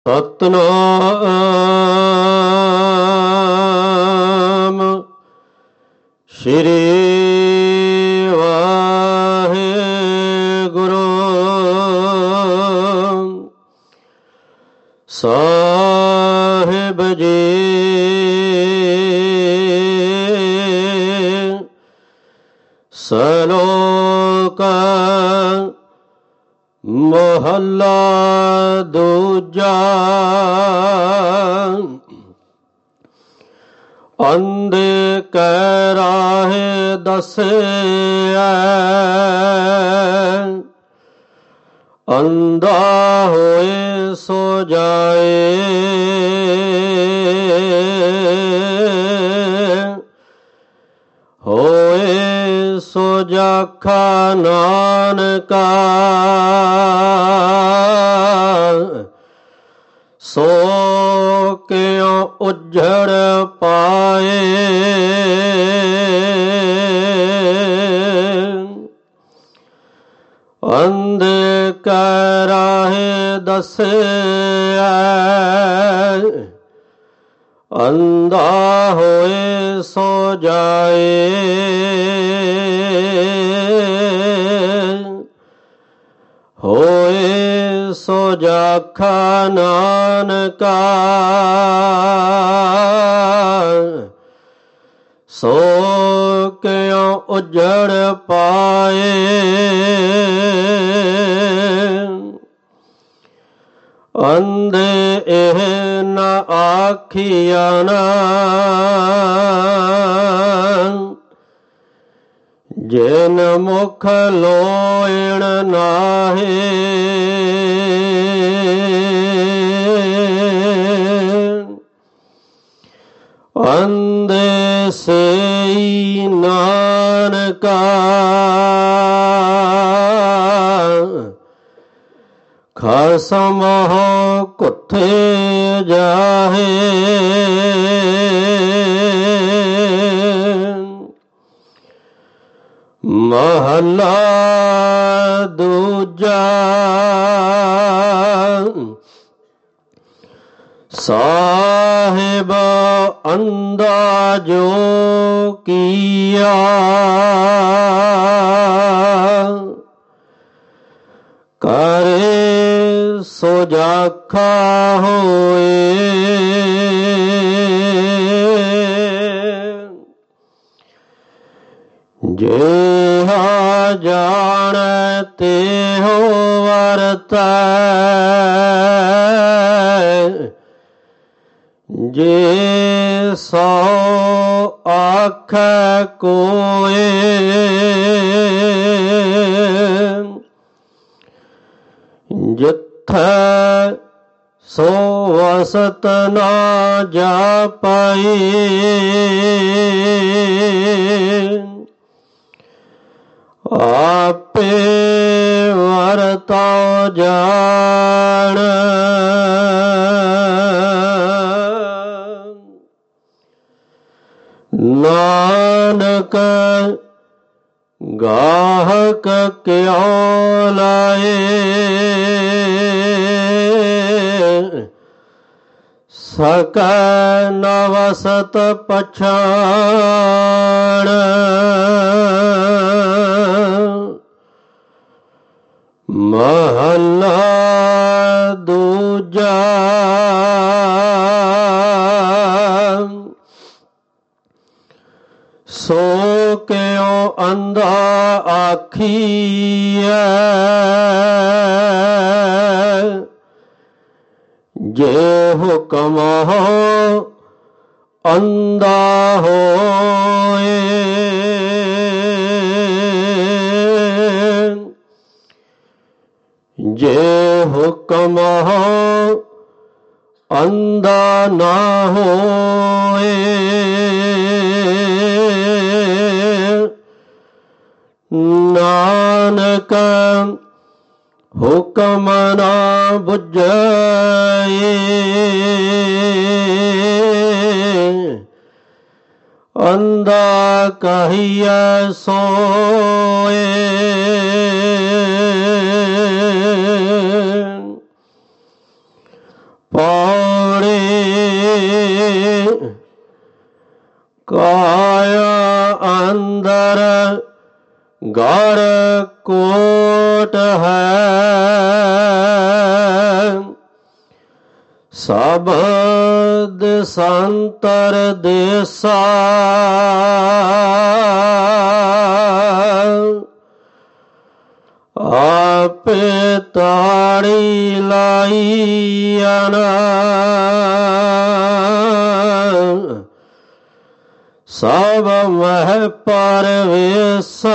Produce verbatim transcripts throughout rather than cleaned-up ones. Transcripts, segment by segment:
ਸਤਨਾਮ ਸ਼੍ਰੀ ਵਾਹਿਗੁਰੂ ਸਾਹਿਬ ਜੀ। ਸਲੋਕ ਮਹੱਲਾ ਦੂਜਾ। ਅੰਧੇ ਕੈ ਰਾਹੇ ਦੱਸਿਐ, ਅੰਧਾ ਹੋਏ ਸੋ ਜਾਏ। ਹੋਏ ਸੋ ਜਾਖਾ ਨਾਨਕਾ, ਸੋ ਕਿਉ ਉਜੜ ਪਾਏ। ਅੰਧੇ ਕੈ ਰਾਹੇ ਦੱਸਿਐ, ਅੰਧਾ ਹੋਏ ਸੋ ਜਾਏ। ਹੋਏ ਸੋ ਜਾਖਾ ਨਾਨਕਾ, ਸੋ ਕਿਉ ਉਜੜ ਪਾਏ। ਅੰਧੇ ਇਹ ਨ ਆਖੀਐਨ, ਜਿਨ ਮੁਖ ਲੋਇਣ ਨਾਹੀ। ਅੰਧੇ ਸਈ ਨਾਨਕਾ, ਖਸਮ ਹੋ ਕੁੱਥੇ ਜਾਹੇ। ਮਹੱਲਾ ਦੂਜਾ। ਸਾਹਿਬ ਅੰਧਾ ਜੋ ਕੀਆ, ਕਰੇ ਸੋ ਜਾਖਾ ਹੋਏ। ਜਿਹਾ ਜਾਣੈ ਤਿਹੁ ਵਰਤੈ, ਜੇ ਸੋ ਆਖੈ ਕੋਇ। ਜਿਥੈ ਸੋ ਵਸਤ ਨਾ ਜਾਪਈ, ਆਪੇ ਵਰਤਉ ਜਾਣ। ਨਾਨਕ ਗਾਹਕ ਕਿਉ ਲਾਏ, ਸਕੈ ਨ ਵਸਤ ਪਛਾਣ। ਮਹੱਲਾ ਦੂਜਾ। ਸੋ ਕਿਉ ਅੰਧਾ ਆਖੀਐ, ਜੇ ਹੁਕਮ ਹੋ ਅੰਧਾ ਹੋਏ। ਜੇ ਹੁਕਮ ਹੋ ਅੰਧਾ ਨਾ ਹੋਏ। ਨਾਨਕ ਹੁਕਮ ਨਾ ਬੁਝੈ, ਅੰਧਾ ਕਹੀਐ ਸੋਏ। ਗੜ ਕੋਟ ਹੈ ਸਬਦ ਸੰਤਰ ਦੇਸਾ ਆਪੇ ਤਾੜੀ ਲਾਈਨ ਸਭ ਮਹਿ ਪਰਵੇਸਾ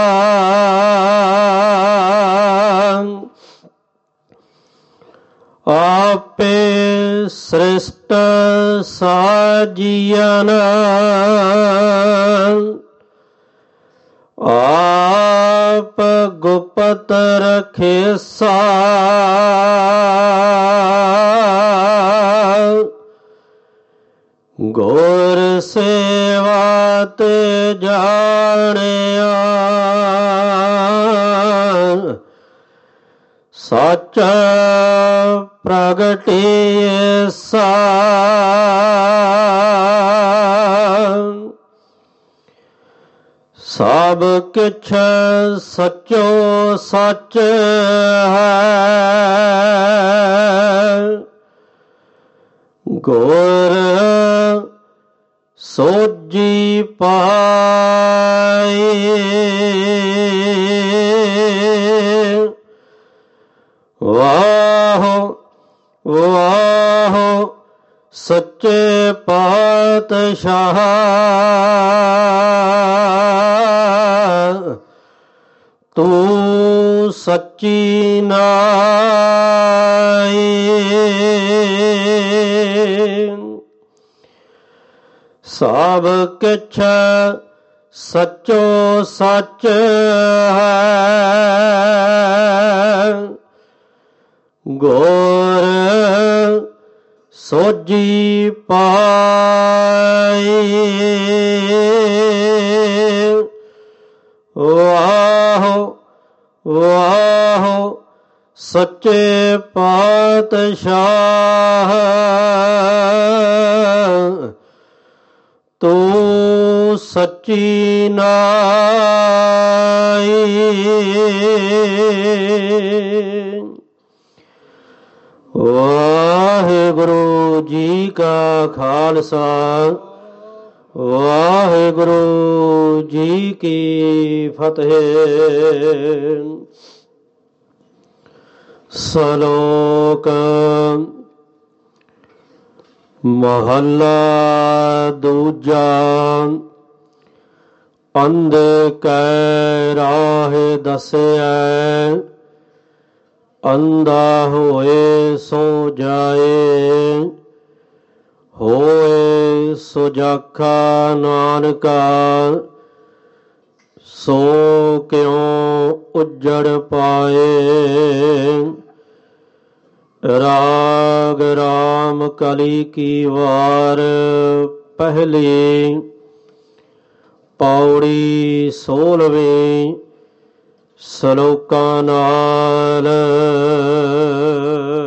ਆਪੇ ਸ੍ਰਿਸ਼ਟ ਸਾਜੀਨ ਆਪ ਗੁਪਤ ਰਖੇਸਾ ਗੁਰ ਸੇਵਾ ਤੇ ਜਾਣਿਆ ਸੱਚ ਪ੍ਰਗਟਿਐਸਾ ਸਭ ਕਿਛ ਸਚੋ ਸੱਚ ਹੈ ਗੁਰ ਸੋਝੀ ਪਾਏ ਵਾਹ ਵਾਹ ਸੱਚੇ ਪਾਤਸ਼ਾਹ ਤੂੰ ਸੱਚੀ ਨਾਈ ਸਭ ਕਿਛ ਸਚੋ ਸੱਚ ਹੈ ਗੁਰ ਸੋਝੀ ਪਾਈ ਵਾਹ ਵਾਹ ਸੱਚੇ ਪਾਤਸ਼ਾਹ ਤੂੰ ਸੱਚੀ ਨਾਈ। ਵਾਹਿਗੁਰੂ ਜੀ ਕਾ ਖਾਲਸਾ ਵਾਹਿਗੁਰੂ ਜੀ ਕੀ ਫਤਿਹ। ਸ਼ਲੋਕ ਮਹੱਲਾ ਦੂਜਾ। ਅੰਧ ਕੈ ਰਾਹ ਦਸਿਐ ਅੰਧਾ ਹੋਏ ਸੋ ਜਾਏ ਹੋਏ ਸੁਜਾਖਾ ਨਾਨਕਾ ਸੋ ਕਿਉ ਉੱਜੜ ਪਾਏ। ਰਾਗ ਰਾਮ ਕਲੀ ਕੀ ਵਾਰ ਪਹਿਲੀ ਪੌੜੀ ਸੋਲ੍ਹਵੀਂ ਸਲੋਕਾਂ ਨਾਲ।